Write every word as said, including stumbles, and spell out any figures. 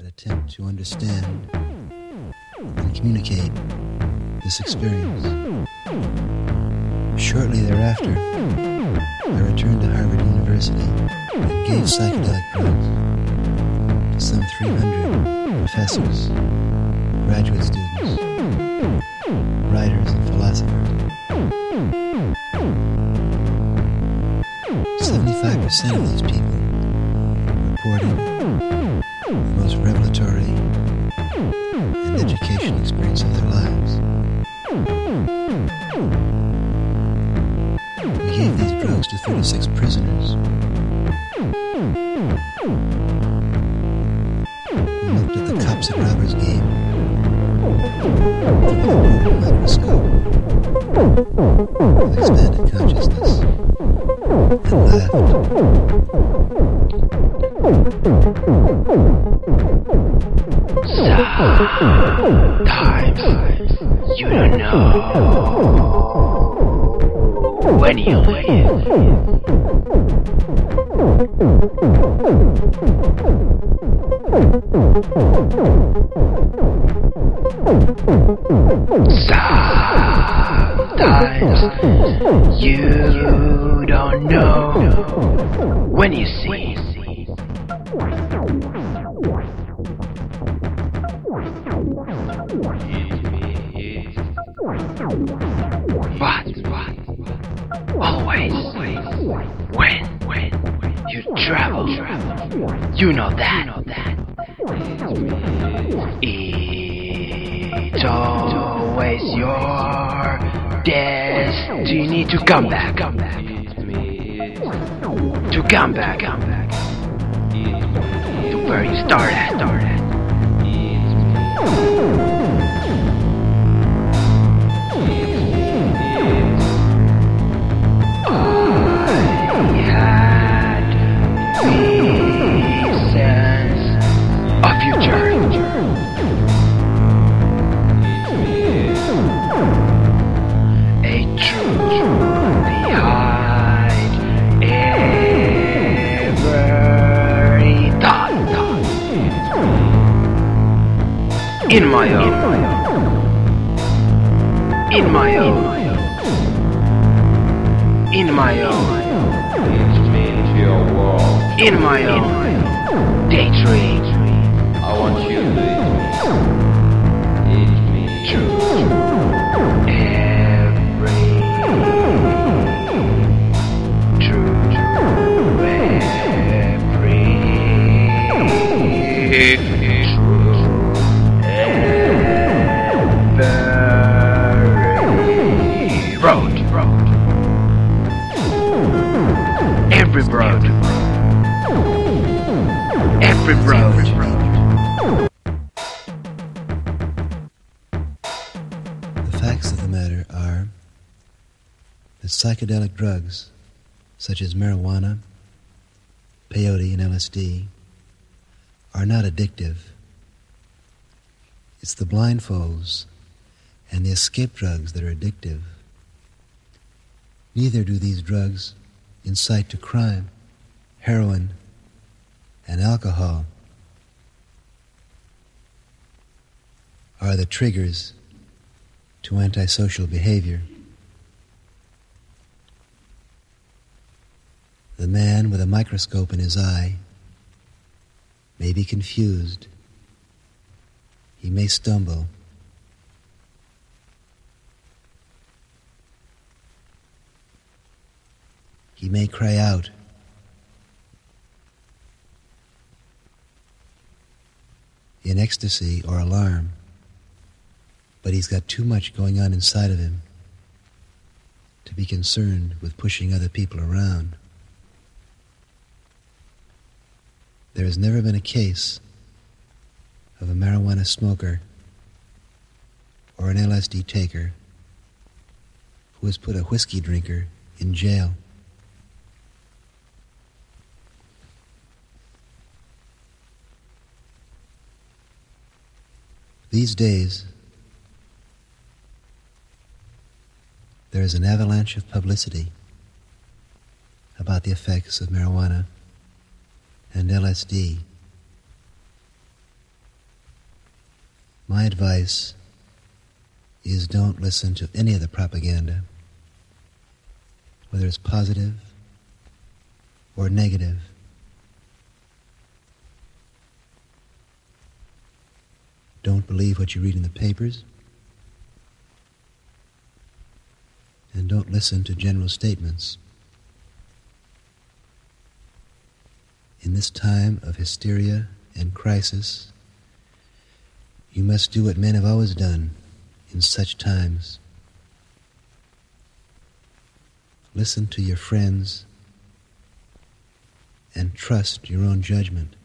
attempt to understand and communicate this experience. Shortly thereafter, I returned to Harvard University and gave psychedelic drugs to some three hundred professors, graduate students, writers, and philosophers. seventy-five percent of these people reported the most revelatory and educational experience of their lives. We gave these drugs to thirty-six prisoners who looked at the cops and robbers game through a microscope with expanded consciousness and laughed. Sometimes you don't know when you live. Sometimes you don't know when you see. But, but, always, when, when you travel, you know that, it's always your destiny to come back, to come back, to where you started, started. In my own, in my own, in my own, in my own, daydream. I want you to eat me. True. Every true, every road, road, every road, every road. The facts of the matter are that psychedelic drugs, such as marijuana, peyote, and L S D, are not addictive. It's the blindfolds and the escape drugs that are addictive. Neither do these drugs incite to crime. Heroin and alcohol are the triggers to antisocial behavior. The man with a microscope in his eye may be confused. He may stumble. He may cry out. In ecstasy or alarm, but he's got too much going on inside of him to be concerned with pushing other people around. There has never been a case of a marijuana smoker or an L S D taker who has put a whiskey drinker in jail. These days, there is an avalanche of publicity about the effects of marijuana and L S D. My advice is don't listen to any of the propaganda, whether it's positive or negative. Don't believe what you read in the papers, and don't listen to general statements. In this time of hysteria and crisis, you must do what men have always done in such times. Listen to your friends and trust your own judgment.